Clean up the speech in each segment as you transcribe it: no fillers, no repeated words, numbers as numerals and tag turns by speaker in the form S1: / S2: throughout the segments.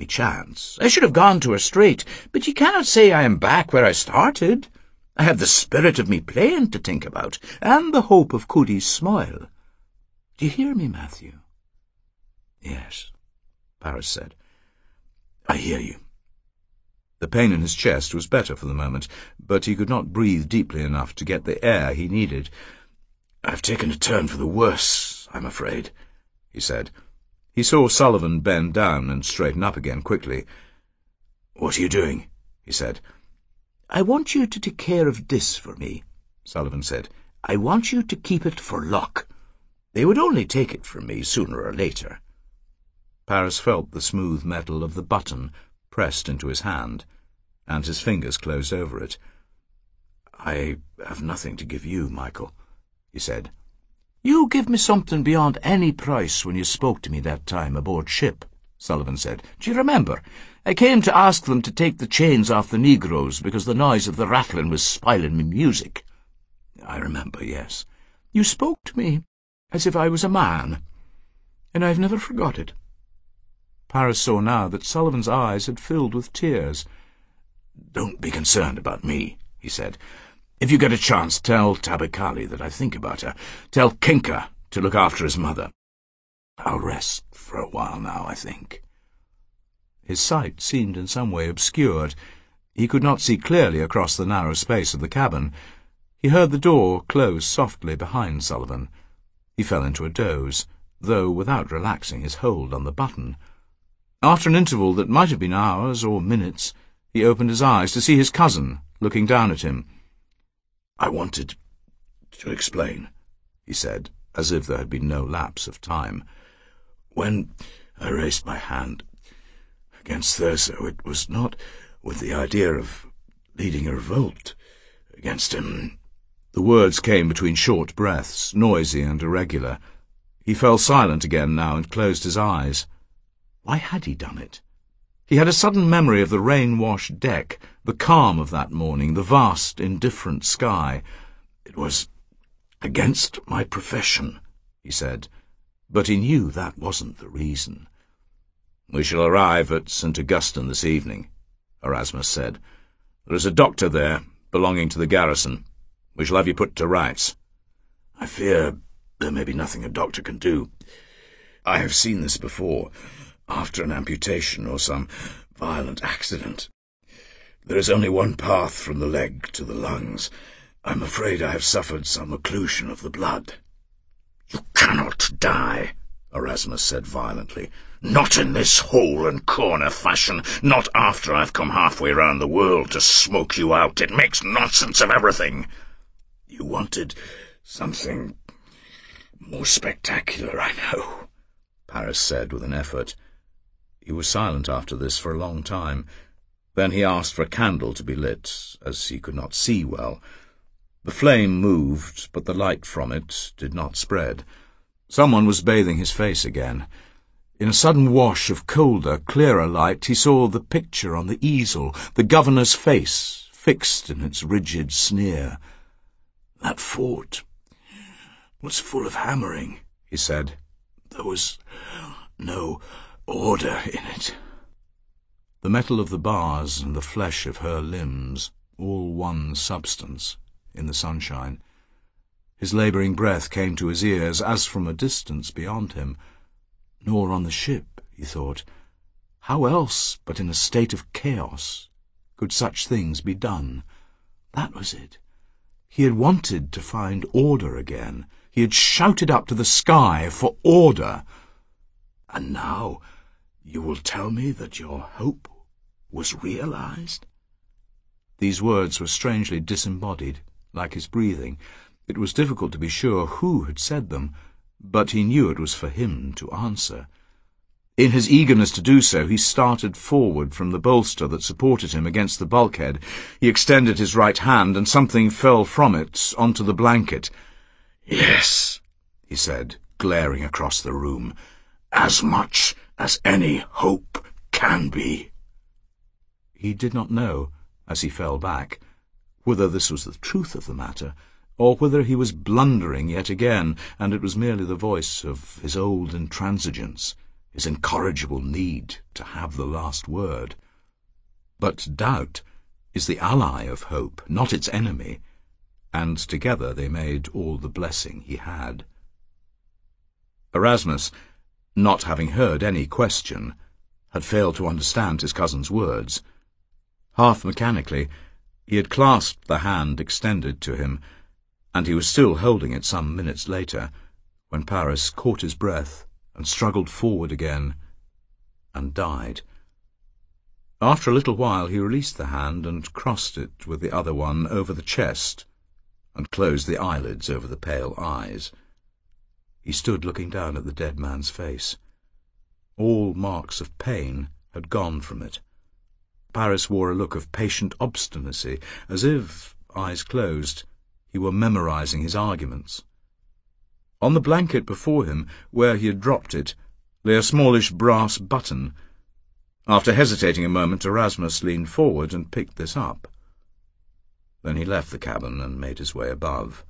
S1: me chance. I should have gone to her straight, but ye cannot say I am back where I started. I have the spirit of me playing to think about, and the hope of Coody's smile. Do you hear me, Matthew?" "Yes," Paris said. "I hear you." The pain in his chest was better for the moment, but he could not breathe deeply enough to get the air he needed. "I've taken a turn for the worse, I'm afraid," he said. He saw Sullivan bend down and straighten up again quickly. "What are you doing?" he said. "I want you to take care of this for me," Sullivan said. "I want you to keep it for luck. They would only take it from me sooner or later." Paris felt the smooth metal of the button pressed into his hand, and his fingers closed over it. "I have nothing to give you, Michael," he said. "You give me something beyond any price when you spoke to me that time aboard ship," Sullivan said. "Do you remember? I came to ask them to take the chains off the negroes because the noise of the rattling was spoiling me music." "I remember, yes." "You spoke to me as if I was a man, and I've never forgot it." Paris saw now that Sullivan's eyes had filled with tears. "Don't be concerned about me," he said. "If you get a chance, tell Tabakali that I think about her. Tell Kinka to look after his mother. I'll rest for a while now, I think." His sight seemed in some way obscured. He could not see clearly across the narrow space of the cabin. He heard the door close softly behind Sullivan. He fell into a doze, though without relaxing his hold on the button. After an interval that might have been hours or minutes, he opened his eyes to see his cousin looking down at him. "I wanted to explain," he said, as if there had been no lapse of time. "When I raised my hand against Thurso, it was not with the idea of leading a revolt against him." The words came between short breaths, noisy and irregular. He fell silent again now and closed his eyes. Why had he done it? He had a sudden memory of the rain-washed deck, the calm of that morning, the vast, indifferent sky. "It was against my profession," he said, but he knew that wasn't the reason. "We shall arrive at St. Augustine this evening," Erasmus said. "There is a doctor there, belonging to the garrison. We shall have you put to rights." "I fear there may be nothing a doctor can do. I have seen this before, after an amputation or some violent accident. There is only one path from the leg to the lungs. I'm afraid I have suffered some occlusion of the blood." "You cannot die," Erasmus said violently. "Not in this hole-and-corner fashion, not after I've come halfway round the world to smoke you out. It makes nonsense of everything." "You wanted something more spectacular, I know," Paris said with an effort. He was silent after this for a long time. Then he asked for a candle to be lit, as he could not see well. The flame moved, but the light from it did not spread. Someone was bathing his face again. In a sudden wash of colder, clearer light, he saw the picture on the easel, the governor's face, fixed in its rigid sneer. "That fort was full of hammering," he said. "There was no order in it." The metal of the bars and the flesh of her limbs, all one substance, in the sunshine. His labouring breath came to his ears as from a distance beyond him. Nor on the ship, he thought. How else but in a state of chaos could such things be done? That was it. He had wanted to find order again. He had shouted up to the sky for order. "And now you will tell me that your hope was realized?" These words were strangely disembodied, like his breathing. It was difficult to be sure who had said them, but he knew it was for him to answer. In his eagerness to do so, he started forward from the bolster that supported him against the bulkhead. He extended his right hand, and something fell from it onto the blanket. "Yes," he said, glaring across the room, "as much as any hope can be." He did not know, as he fell back, whether this was the truth of the matter, or whether he was blundering yet again, and it was merely the voice of his old intransigence, his incorrigible need to have the last word. But doubt is the ally of hope, not its enemy, and together they made all the blessing he had. Erasmus, not having heard any question, had failed to understand his cousin's words. Half mechanically, he had clasped the hand extended to him, and he was still holding it some minutes later, when Paris caught his breath and struggled forward again, and died. After a little while he released the hand and crossed it with the other one over the chest, and closed the eyelids over the pale eyes. He stood looking down at the dead man's face. All marks of pain had gone from it. Paris wore a look of patient obstinacy, as if, eyes closed, he were memorizing his arguments. On the blanket before him, where he had dropped it, lay a smallish brass button. After hesitating a moment, Erasmus leaned forward and picked this up. Then he left the cabin and made his way above.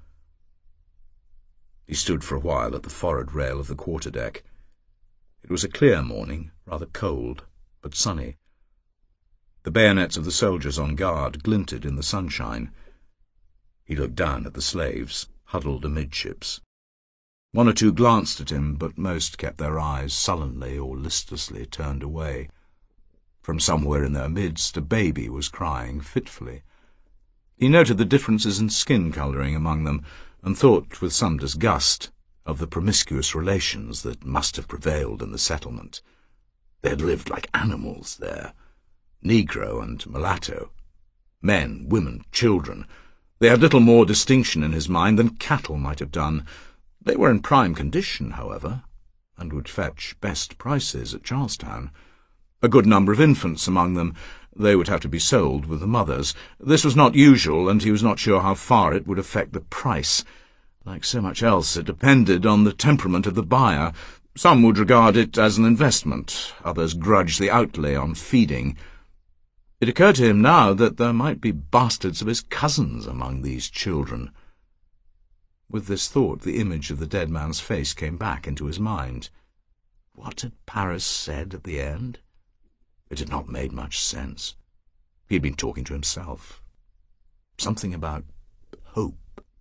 S1: He stood for a while at the forward rail of the quarter-deck. It was a clear morning, rather cold, but sunny. The bayonets of the soldiers on guard glinted in the sunshine. He looked down at the slaves, huddled amidships. One or two glanced at him, but most kept their eyes sullenly or listlessly turned away. From somewhere in their midst a baby was crying fitfully. He noted the differences in skin colouring among them, and thought with some disgust of the promiscuous relations that must have prevailed in the settlement. They had lived like animals there, Negro and mulatto, men, women, children. They had little more distinction in his mind than cattle might have done. They were in prime condition, however, and would fetch best prices at Charlestown. A good number of infants among them. They would have to be sold with the mothers. This was not usual, and he was not sure how far it would affect the price. Like so much else, it depended on the temperament of the buyer. Some would regard it as an investment, others grudged the outlay on feeding. It occurred to him now that there might be bastards of his cousins among these children. With this thought, the image of the dead man's face came back into his mind. What had Paris said at the end? It had not made much sense. He had been talking to himself. Something about hope.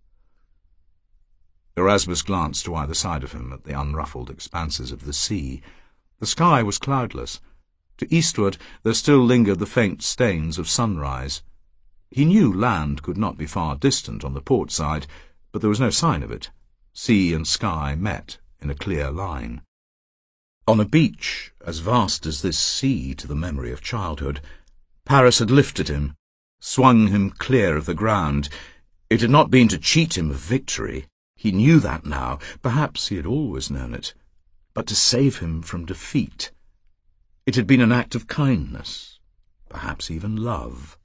S1: Erasmus glanced to either side of him at the unruffled expanses of the sea. The sky was cloudless. To eastward there still lingered the faint stains of sunrise. He knew land could not be far distant on the port side, but there was no sign of it. Sea and sky met in a clear line. On a beach as vast as this sea to the memory of childhood, Paris had lifted him, swung him clear of the ground. It had not been to cheat him of victory. He knew that now. Perhaps he had always known it. But to save him from defeat. It had been an act of kindness, perhaps even love.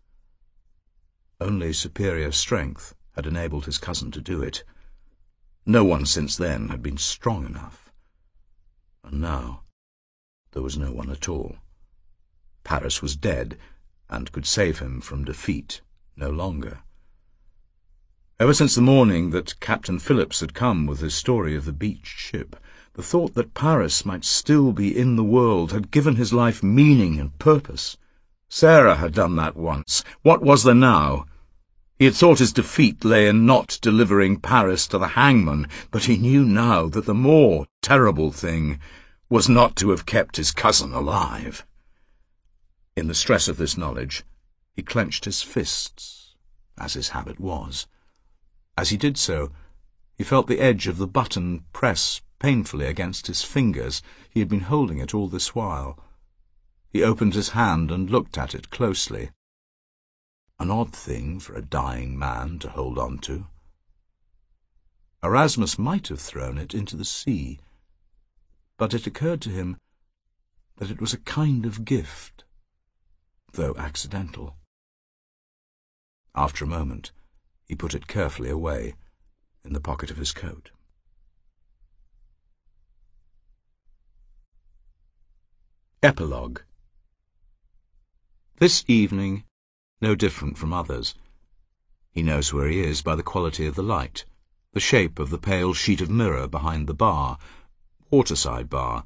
S1: Only superior strength had enabled his cousin to do it. No one since then had been strong enough. And now there was no one at all. Paris was dead, and could save him from defeat no longer. Ever since the morning that Captain Phillips had come with his story of the beached ship, the thought that Paris might still be in the world had given his life meaning and purpose. Sarah had done that once. What was there now? He had thought his defeat lay in not delivering Paris to the hangman, but he knew now that the more terrible thing was not to have kept his cousin alive. In the stress of this knowledge, he clenched his fists, as his habit was. As he did so, he felt the edge of the button press painfully against his fingers. He had been holding it all this while. He opened his hand and looked at it closely. An odd thing for a dying man to hold on to. Erasmus might have thrown it into the sea, but it occurred to him that it was a kind of gift, though accidental. After a moment, he put it carefully away in the pocket of his coat. Epilogue. This evening, no different from others. He knows where he is by the quality of the light, the shape of the pale sheet of mirror behind the bar, waterside bar,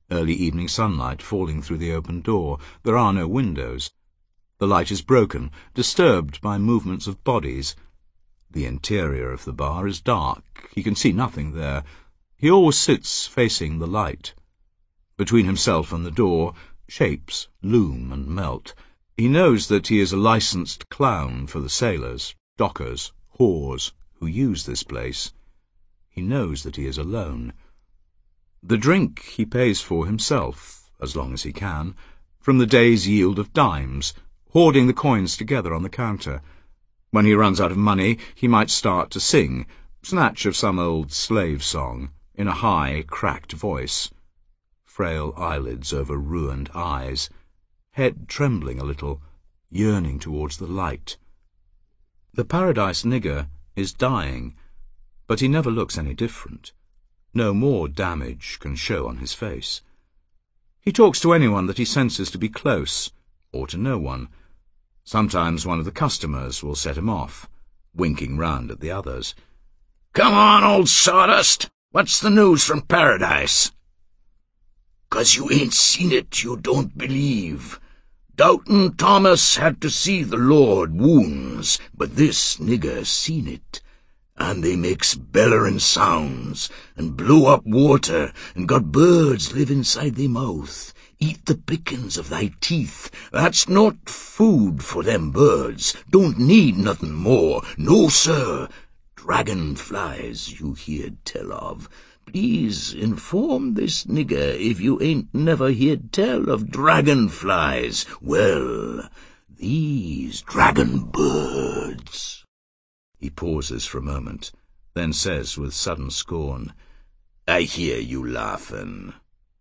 S1: Early evening sunlight falling through the open door. There are no windows. The light is broken, disturbed by movements of bodies. The interior of the bar is dark. He can see nothing there. He always sits facing the light. Between himself and the door, shapes loom and melt. He knows that he is a licensed clown for the sailors, dockers, whores who use this place. He knows that he is alone. The drink he pays for himself, as long as he can, from the day's yield of dimes, hoarding the coins together on the counter. When he runs out of money, he might start to sing, snatch of some old slave song, in a high, cracked voice. Frail eyelids over ruined eyes, head trembling a little, yearning towards the light. The Paradise nigger is dying, but he never looks any different. No more damage can show on his face. He talks to anyone that he senses to be close, or to no one. Sometimes one of the customers will set him off, winking round at the others.
S2: "Come on, old sawdust! What's the news from Paradise?" "'Cause you ain't seen it, you don't believe. Doubtin' Thomas had to see the Lord wounds, but this nigger seen it. And they makes bellerin' sounds, and blow up water, and got birds live inside they mouth, eat the pickings of thy teeth. That's not food for them birds. Don't need nothing more. No, sir. Dragonflies you heard tell of. Please inform this nigger if you ain't never heard tell of dragonflies. Well, these dragon birds." He pauses for a moment, then says with sudden scorn, "I hear you laughin'.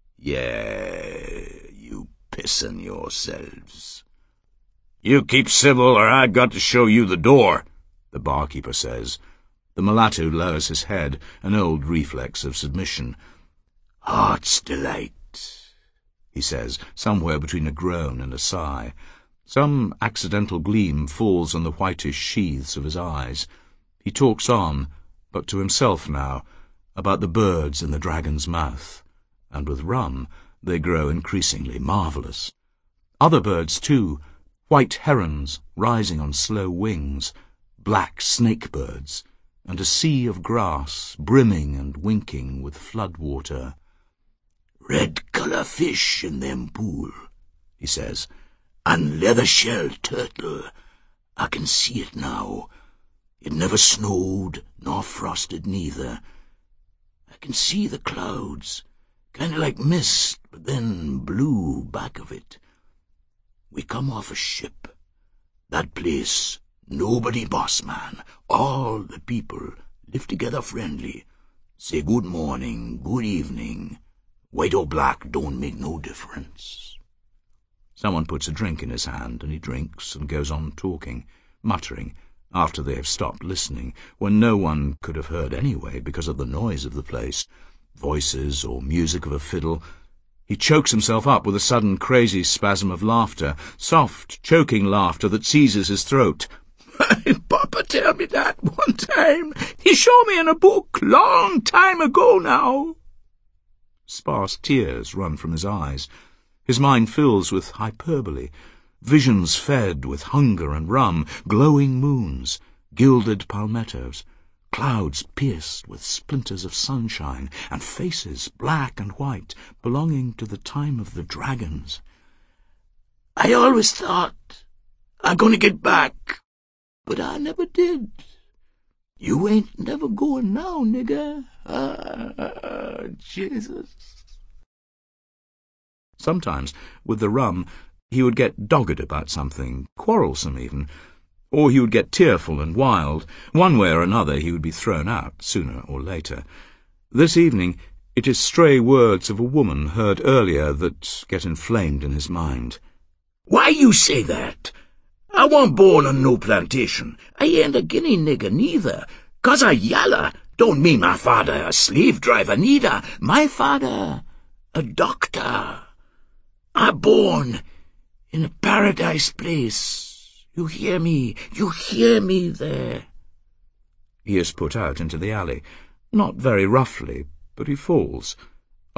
S2: Yeah, you pissin' yourselves."
S1: "You keep civil, or I've got to show you the door," the barkeeper says. The mulatto lowers his head, an old reflex of submission.
S2: "Heart's delight,"
S1: he says, somewhere between a groan and a sigh. Some accidental gleam falls on the whitish sheaths of his eyes. He talks on, but to himself now, about the birds in the dragon's mouth, and with rum they grow increasingly marvellous. Other birds, too, white herons rising on slow wings, black snake-birds, and a sea of grass brimming and winking with flood-water.
S2: "Red-color fish in them pool," he says, "and leather-shell turtle. I can see it now. It never snowed, nor frosted neither. I can see the clouds, kind of like mist, but then blue back of it. We come off a ship. That place, nobody boss man. All the people live together friendly. Say good morning, good evening. White or black don't make no difference."
S1: Someone puts a drink in his hand, and he drinks and goes on talking, muttering, after they have stopped listening, when no one could have heard anyway because of the noise of the place, voices or music of a fiddle. He chokes himself up with a sudden crazy spasm of laughter, soft, choking laughter that seizes his throat.
S2: "Papa tell me that one time. He showed me in a book, long time ago now."
S1: Sparse tears run from his eyes. His mind fills with hyperbole, visions fed with hunger and rum, glowing moons, gilded palmettos, clouds pierced with splinters of sunshine, and faces, black and white, belonging to the time of the dragons.
S2: "I always thought I'm going to get back, but I never did. You ain't never going now, nigger. Jesus."
S1: Sometimes, with the rum, he would get dogged about something, quarrelsome even, or he would get tearful and wild. One way or another he would be thrown out, sooner or later. This evening it is stray words of a woman heard earlier that get inflamed in his mind.
S2: "Why you say that? I wasn't born on no plantation. I ain't a Guinea nigger neither. 'Cause I yaller don't mean my father a slave driver neither. My father a doctor. I born in a paradise place. You hear me? You hear me there?"
S1: He is put out into the alley, not very roughly, but he falls.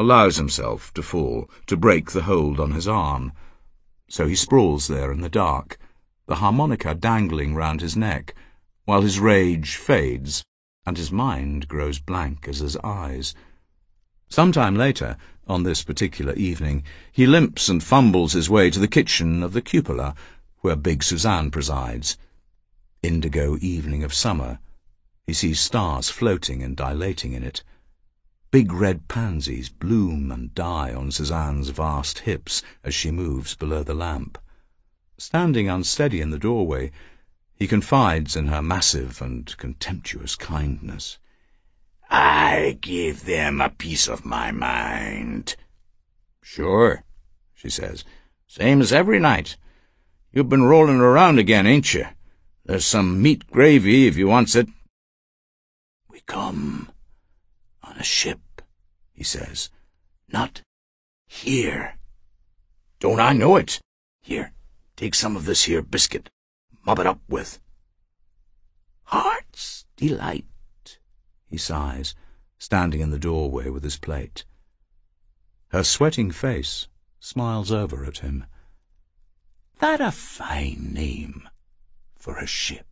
S1: allows himself to fall, to break the hold on his arm. So he sprawls there in the dark, the harmonica dangling round his neck, while his rage fades and his mind grows blank as his eyes. Some time later, on this particular evening, he limps and fumbles his way to the kitchen of the cupola, where Big Suzanne presides. Indigo evening of summer. He sees stars floating and dilating in it. Big red pansies bloom and die on Suzanne's vast hips as she moves below the lamp. Standing unsteady in the doorway, he confides in her massive and contemptuous kindness.
S2: I give them a piece of my mind.
S1: Sure, she says. Same as every night. You've been rolling around again, ain't you? There's some meat gravy if you wants it.
S2: We come on a ship, he says. Not here.
S1: Don't I know it?
S2: Here, take some of this here biscuit. Mop it up with. Heart's delight,
S1: he sighs, standing in the doorway with his plate. Her sweating face smiles over at him.
S2: That a fine name for a ship.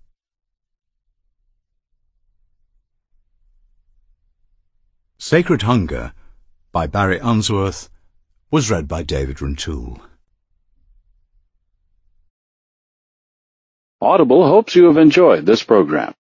S1: Sacred Hunger by Barry Unsworth was read by David Rintoul.
S3: Audible hopes you have enjoyed this program.